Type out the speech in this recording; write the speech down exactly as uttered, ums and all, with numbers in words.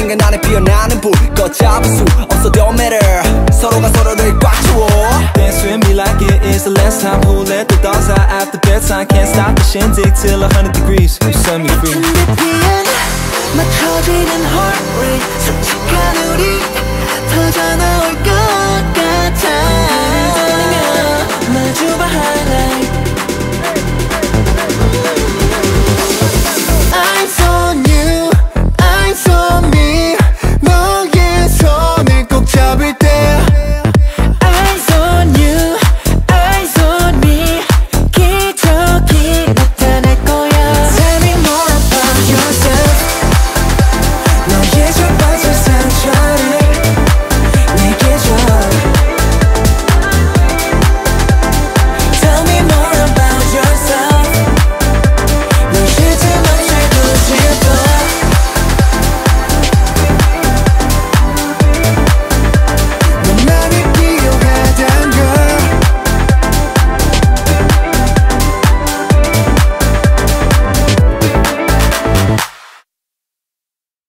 순간 안에 피어나는 불 걷잡을 수 없어 don't matter 서로가 서로를 꽉 채워 Dance with me like it is the last time. Who let the dogs out after bedtime? Can't stop the shindig till a hundred degrees. You set me free. 맞춰지는 heart rate